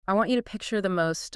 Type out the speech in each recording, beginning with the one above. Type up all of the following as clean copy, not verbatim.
I want you to picture the most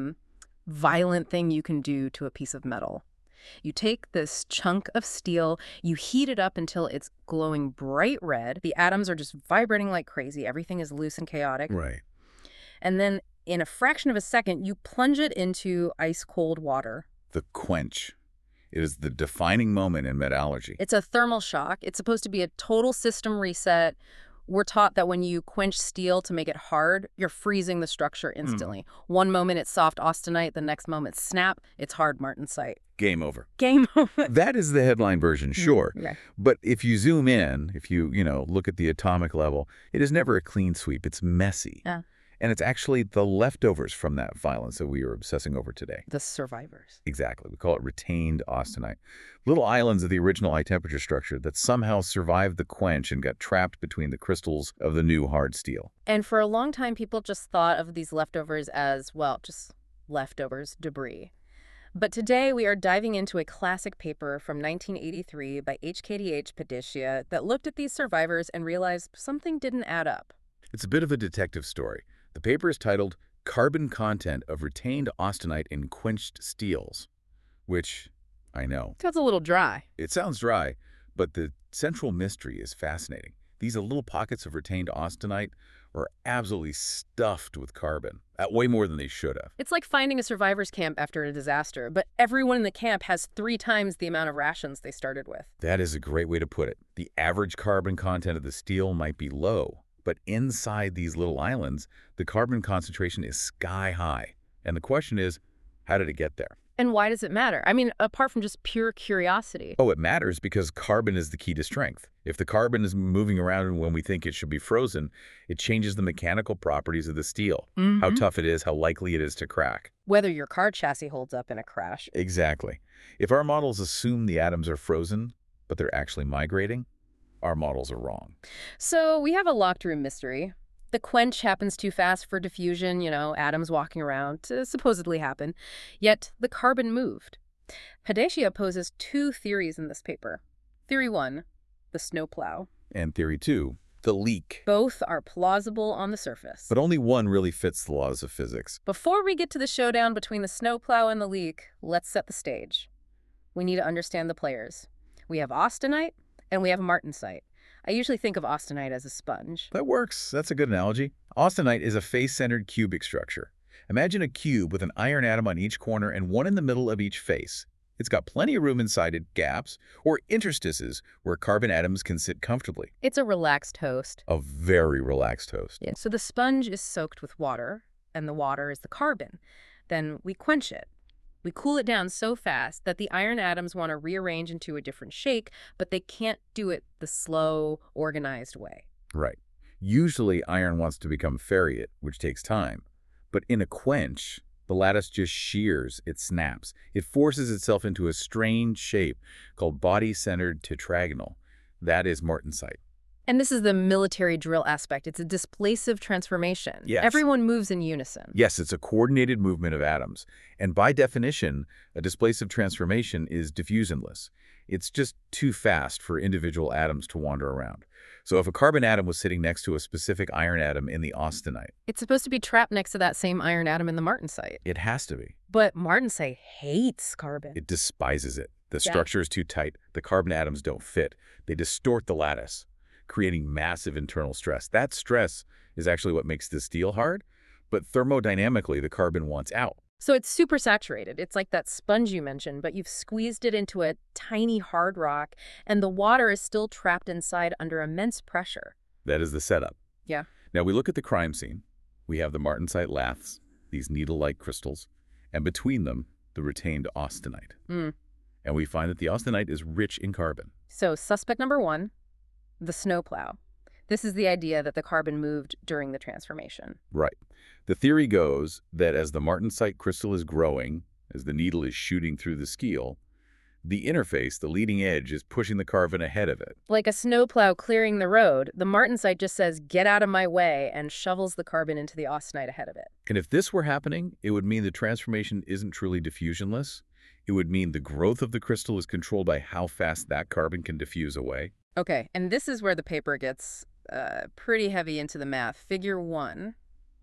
violent thing you can do to a piece of metal. You take this chunk of steel, you heat it up until it's glowing bright red. The atoms are just vibrating like crazy. Everything is loose and chaotic. Right. And then in a fraction of a second, you plunge it into ice cold water. The quench. It is the defining moment in metallurgy. It's a thermal shock. It's supposed to be a total system reset. We're taught that when you quench steel to make it hard, you're freezing the structure instantly. One moment it's soft austenite, the next moment snap, it's hard martensite. Game over. Game over. That is the headline version, sure. Okay. But if you zoom in, if you look at the atomic level, it is never a clean sweep. It's messy. Yeah. And it's actually the leftovers from that violence that we are obsessing over today. The survivors. Exactly. We call it retained austenite. Little islands of the original high-temperature structure that somehow survived the quench and got trapped between the crystals of the new hard steel. And for a long time, people just thought of these leftovers as, well, just leftovers, debris. But today we are diving into a classic paper from 1983 by HKDH Padishia that looked at these survivors and realized something didn't add up. It's a bit of a detective story. The paper is titled Carbon Content of Retained Austenite in Quenched Steels, which, I know, Sounds a little dry. it sounds dry, but the central mystery is fascinating. These little pockets of retained austenite are absolutely stuffed with carbon, at way more than they should have. It's like finding a survivor's camp after a disaster, but everyone in the camp has 3 times the amount of rations they started with. That is a great way to put it. The average carbon content of the steel might be low, but inside these little islands, the carbon concentration is sky high. And the question is, how did it get there? And why does it matter? I mean, apart from just pure curiosity. Oh, it matters because carbon is the key to strength. If the carbon is moving around when we think it should be frozen, it changes the mechanical properties of the steel. How tough it is, how likely it is to crack. Whether your car chassis holds up in a crash. Exactly. If our models assume the atoms are frozen, but they're actually migrating, our models are wrong. So we have a locked room mystery. The quench happens too fast for diffusion, atoms walking around to supposedly happen. Yet the carbon moved. Padishia poses 2 theories in this paper. Theory 1, the snowplow. And theory 2, the leak. Both are plausible on the surface. But only one really fits the laws of physics. Before we get to the showdown between the snowplow and the leak, let's set the stage. We need to understand the players. We have austenite and we have martensite. I usually think of austenite as a sponge. That works. That's a good analogy. Austenite is a face-centered cubic structure. Imagine a cube with an iron atom on each corner and one in the middle of each face. It's got plenty of room inside it, gaps, or interstices where carbon atoms can sit comfortably. It's a relaxed host. A very relaxed host. Yeah. So the sponge is soaked with water, and the water is the carbon. Then we quench it. We cool it down so fast that the iron atoms want to rearrange into a different shape, but they can't do it the slow, organized way. Right. Usually, iron wants to become ferrite, which takes time. But in a quench, the lattice just shears, it snaps. It forces itself into a strange shape called body-centered tetragonal. That is martensite. And this is the military drill aspect. It's a displacive transformation. Yes. Everyone moves in unison. Yes, it's a coordinated movement of atoms. And by definition, a displacive transformation is diffusionless. It's just too fast for individual atoms to wander around. So if a carbon atom was sitting next to a specific iron atom in the austenite, It's supposed to be trapped next to that same iron atom in the martensite. it has to be. But martensite hates carbon. It despises it. The Yeah. structure is too tight. The carbon atoms don't fit. They distort the lattice, creating massive internal stress. That stress is actually what makes the steel hard, but thermodynamically, the carbon wants out. So it's super saturated. It's like that sponge you mentioned, but you've squeezed it into a tiny hard rock, and the water is still trapped inside under immense pressure. That is the setup. Yeah. Now we look at the crime scene. We have the martensite laths, these needle-like crystals, and between them, the retained austenite. And we find that the austenite is rich in carbon. So suspect number 1, the snowplow. This is the idea that the carbon moved during the transformation. Right. The theory goes that as the martensite crystal is growing, as the needle is shooting through the scale, the interface, the leading edge, is pushing the carbon ahead of it. Like a snowplow clearing the road, the martensite just says, "Get out of my way," and shovels the carbon into the austenite ahead of it. And if this were happening, it would mean the transformation isn't truly diffusionless. It would mean the growth of the crystal is controlled by how fast that carbon can diffuse away. Okay, and this is where the paper gets pretty heavy into the math. Figure 1.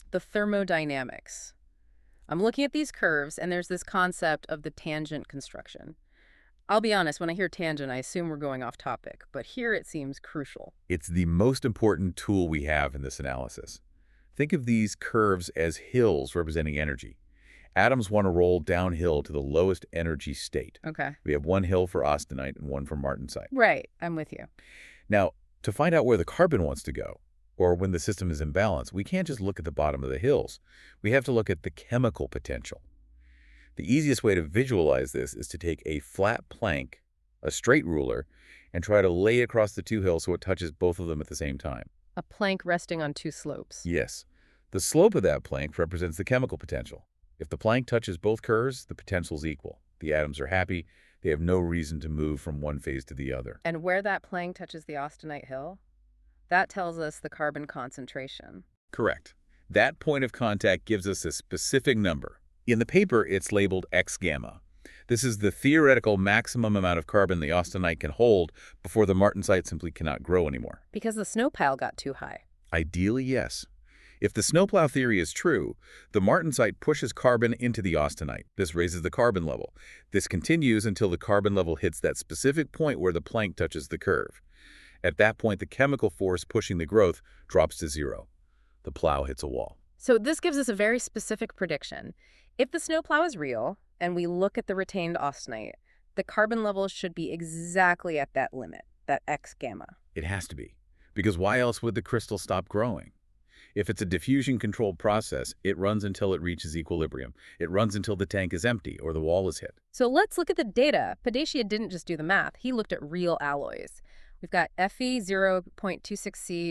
the thermodynamics. I'm looking at these curves, and there's this concept of the tangent construction. I'll be honest, when I hear tangent, I assume we're going off topic, but here it seems crucial. It's the most important tool we have in this analysis. Think of these curves as hills representing energy. Atoms want to roll downhill to the lowest energy state. Okay. We have one hill for austenite and one for martensite. Right, I'm with you. Now, to find out where the carbon wants to go, or when the system is in balance, we can't just look at the bottom of the hills. We have to look at the chemical potential. The easiest way to visualize this is to take a flat plank, a straight ruler, and try to lay it across the two hills so it touches both of them at the same time. A plank resting on two slopes. Yes. The slope of that plank represents the chemical potential. If the plank touches both curves, the potential is equal. The atoms are happy. They have no reason to move from one phase to the other. And where that plank touches the austenite hill, that tells us the carbon concentration. Correct. That point of contact gives us a specific number. In the paper, it's labeled X gamma. This is the theoretical maximum amount of carbon the austenite can hold before the martensite simply cannot grow anymore. Because the snow pile got too high. Ideally, yes. If the snowplow theory is true, the martensite pushes carbon into the austenite. This raises the carbon level. This continues until the carbon level hits that specific point where the plank touches the curve. At that point, the chemical force pushing the growth drops to zero. The plow hits a wall. So this gives us a very specific prediction. If the snowplow is real, and we look at the retained austenite, the carbon levels should be exactly at that limit, that X gamma. It has to be, because why else would the crystal stop growing? If it's a diffusion-controlled process, it runs until it reaches equilibrium. It runs until the tank is empty or the wall is hit. So let's look at the data. Padesha didn't just do the math. He looked at real alloys. We've got Fe 0.26C,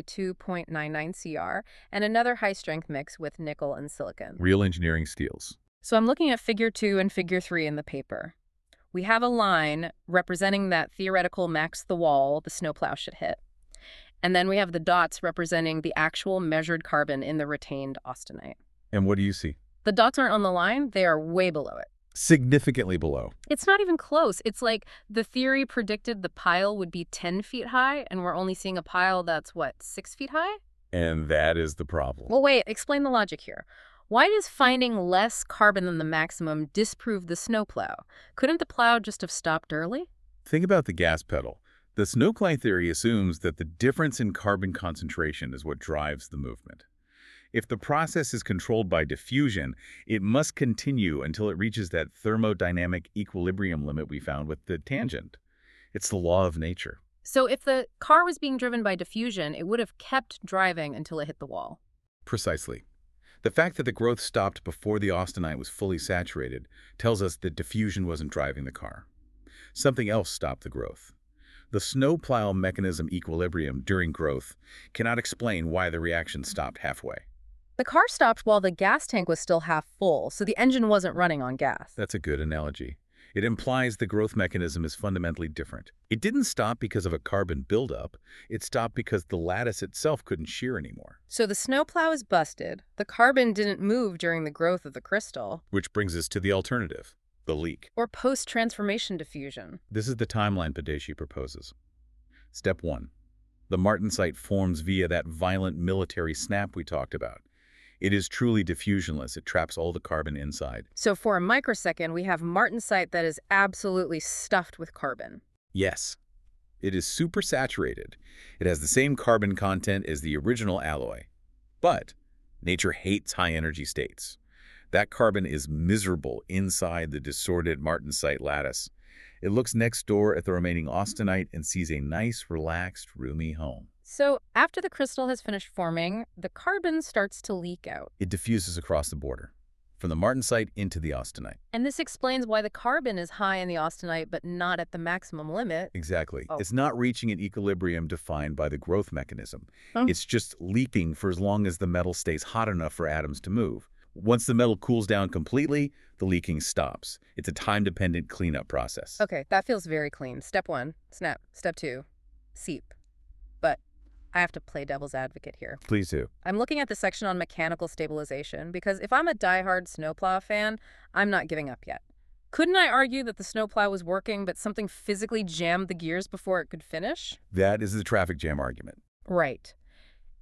2.99 Cr, and another high-strength mix with nickel and silicon. Real engineering steels. So I'm looking at Figure 2 and Figure 3 in the paper. We have a line representing that theoretical max the wall the snowplow should hit. And then we have the dots representing the actual measured carbon in the retained austenite. And what do you see? The dots aren't on the line, they are way below it. Significantly below. It's not even close. It's like the theory predicted the pile would be 10 feet high, and we're only seeing a pile that's, what, 6 feet high? And that is the problem. Well, wait, explain the logic here. Why does finding less carbon than the maximum disprove the snowplow? Couldn't the plow just have stopped early? Think about the gas pedal. The snowplow theory assumes that the difference in carbon concentration is what drives the movement. If the process is controlled by diffusion, it must continue until it reaches that thermodynamic equilibrium limit we found with the tangent. It's the law of nature. So if the car was being driven by diffusion, it would have kept driving until it hit the wall. Precisely. The fact that the growth stopped before the austenite was fully saturated tells us that diffusion wasn't driving the car. Something else stopped the growth. The snowplow mechanism equilibrium during growth cannot explain why the reaction stopped halfway. The car stopped while the gas tank was still half full, so the engine wasn't running on gas. That's a good analogy. It implies the growth mechanism is fundamentally different. It didn't stop because of a carbon buildup. It stopped because the lattice itself couldn't shear anymore. So the snowplow is busted. The carbon didn't move during the growth of the crystal. Which brings us to the alternative, the leak. Or post-transformation diffusion. This is the timeline Padesha proposes. Step 1. The martensite forms via that violent military snap we talked about. It is truly diffusionless. It traps all the carbon inside. So for a microsecond, we have martensite that is absolutely stuffed with carbon. Yes. It is supersaturated. It has the same carbon content as the original alloy. But nature hates high-energy states. That carbon is miserable inside the disordered martensite lattice. It looks next door at the remaining austenite and sees a nice, relaxed, roomy home. So after the crystal has finished forming, the carbon starts to leak out. It diffuses across the border, from the martensite into the austenite. And this explains why the carbon is high in the austenite but not at the maximum limit. Exactly. Oh. It's not reaching an equilibrium defined by the growth mechanism. Huh? It's just leaking for as long as the metal stays hot enough for atoms to move. Once the metal cools down completely, the leaking stops. It's a time-dependent cleanup process. Okay, that feels very clean. Step 1, snap. Step 2, seep. But I have to play devil's advocate here. Please do. I'm looking at the section on mechanical stabilization because if I'm a diehard snowplow fan, I'm not giving up yet. Couldn't I argue that the snowplow was working but something physically jammed the gears before it could finish? That is the traffic jam argument. Right.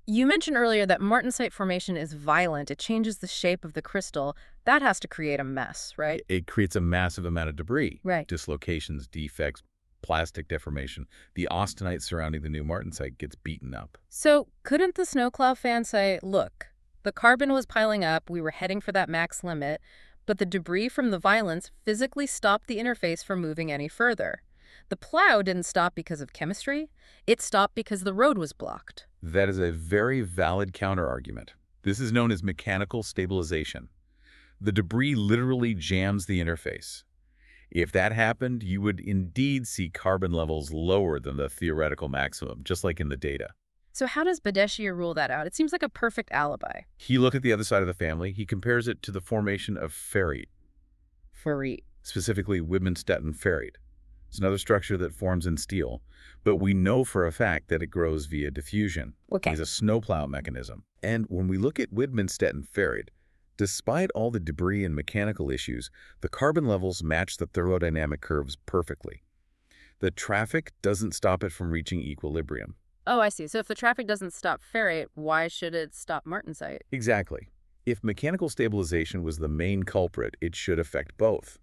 You mentioned earlier that martensite formation is violent. It changes the shape of the crystal. That has to create a mess, right? It creates a massive amount of debris, Right. dislocations, defects, plastic deformation. The austenite surrounding the new martensite gets beaten up. So couldn't the snowplow fan say, look, the carbon was piling up, we were heading for that max limit, but the debris from the violence physically stopped the interface from moving any further? The plow didn't stop because of chemistry. It stopped because the road was blocked. That is a very valid counterargument. This is known as mechanical stabilization. The debris literally jams the interface. If that happened, you would indeed see carbon levels lower than the theoretical maximum, just like in the data. So how does Badeshia rule that out? It seems like a perfect alibi. He looked at the other side of the family. He compares it to the formation of ferrite, Ferrite. specifically Widmanstätten ferrite. It's another structure that forms in steel, but we know for a fact that it grows via diffusion. Okay. It's a snowplow mechanism. And when we look at Widmanstätten ferrite, despite all the debris and mechanical issues, the carbon levels match the thermodynamic curves perfectly. The traffic doesn't stop it from reaching equilibrium. Oh, I see. So if the traffic doesn't stop ferrite, why should it stop martensite? Exactly. If mechanical stabilization was the main culprit, it should affect both.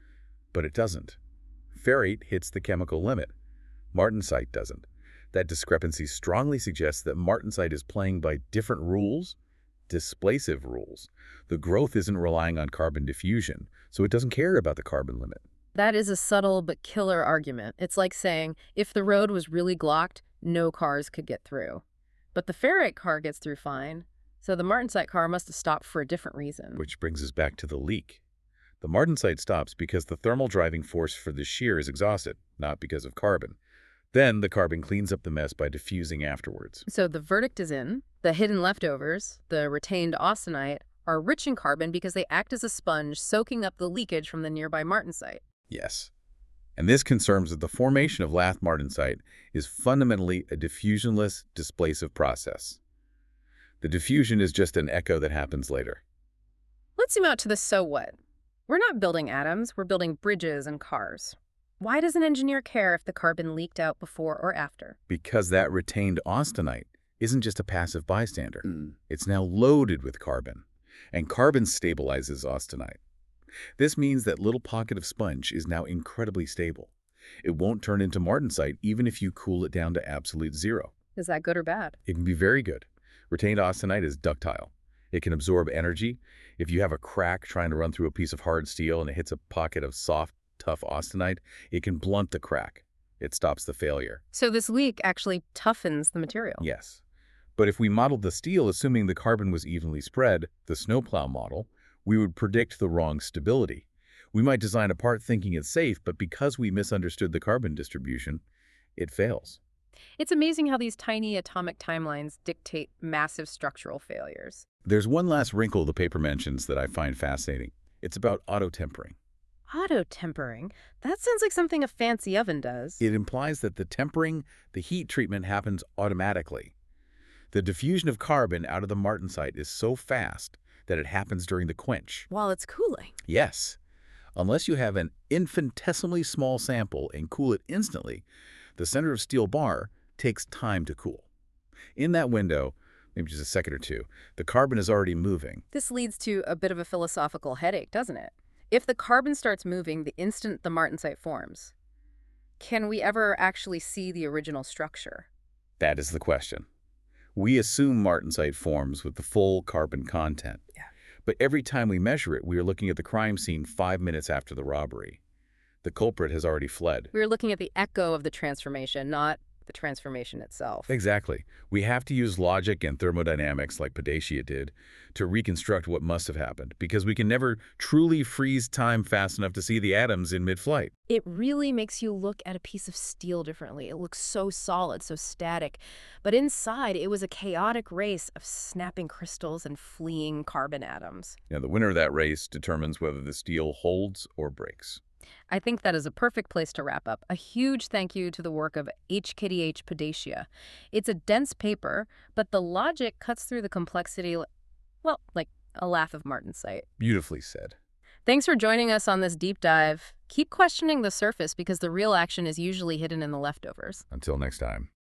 But it doesn't. Ferrite hits the chemical limit. Martensite doesn't. That discrepancy strongly suggests that martensite is playing by different rules, displacive rules. The growth isn't relying on carbon diffusion, so it doesn't care about the carbon limit. That is a subtle but killer argument. It's like saying, if the road was really blocked, no cars could get through. But the ferrite car gets through fine, so the martensite car must have stopped for a different reason. Which brings us back to the leak. The martensite stops because the thermal driving force for the shear is exhausted, not because of carbon. Then the carbon cleans up the mess by diffusing afterwards. So the verdict is in. The hidden leftovers, the retained austenite, are rich in carbon because they act as a sponge soaking up the leakage from the nearby martensite. Yes. And this confirms that the formation of lath martensite is fundamentally a diffusionless, displacive process. The diffusion is just an echo that happens later. Let's zoom out to the so what. We're not building atoms, we're building bridges and cars. Why does an engineer care if the carbon leaked out before or after? Because that retained austenite isn't just a passive bystander. It's now loaded with carbon, and carbon stabilizes austenite. This means that little pocket of sponge is now incredibly stable. It won't turn into martensite even if you cool it down to absolute zero. Is that good or bad? It can be very good. Retained austenite is ductile. It can absorb energy. If you have a crack trying to run through a piece of hard steel and it hits a pocket of soft, tough austenite, it can blunt the crack. It stops the failure. So this leak actually toughens the material. Yes. But if we modeled the steel assuming the carbon was evenly spread, the snowplow model, we would predict the wrong stability. We might design a part thinking it's safe, but because we misunderstood the carbon distribution, it fails. It's amazing how these tiny atomic timelines dictate massive structural failures. There's one last wrinkle the paper mentions that I find fascinating. It's about auto-tempering. Auto-tempering? That sounds like something a fancy oven does. It implies that the tempering, the heat treatment happens automatically. The diffusion of carbon out of the martensite is so fast that it happens during the quench. While it's cooling. Yes. Unless you have an infinitesimally small sample and cool it instantly, the center of steel bar takes time to cool. In that window, maybe just a second or two, the carbon is already moving. This leads to a bit of a philosophical headache, doesn't it? If the carbon starts moving the instant the martensite forms, can we ever actually see the original structure? That is the question. We assume martensite forms with the full carbon content. Yeah. But every time we measure it, we are looking at the crime scene 5 minutes after the robbery. The culprit has already fled. We're looking at the echo of the transformation, not the transformation itself. Exactly. We have to use logic and thermodynamics like Badeshia did to reconstruct what must have happened, because we can never truly freeze time fast enough to see the atoms in mid-flight. It really makes you look at a piece of steel differently. It looks so solid, so static. But inside, it was a chaotic race of snapping crystals and fleeing carbon atoms. Now, the winner of that race determines whether the steel holds or breaks. I think that is a perfect place to wrap up. A huge thank you to the work of HKDH Badeshia. It's a dense paper, but the logic cuts through the complexity, well, like a lath of martensite. Beautifully said. Thanks for joining us on this deep dive. Keep questioning the surface because the real action is usually hidden in the leftovers. Until next time.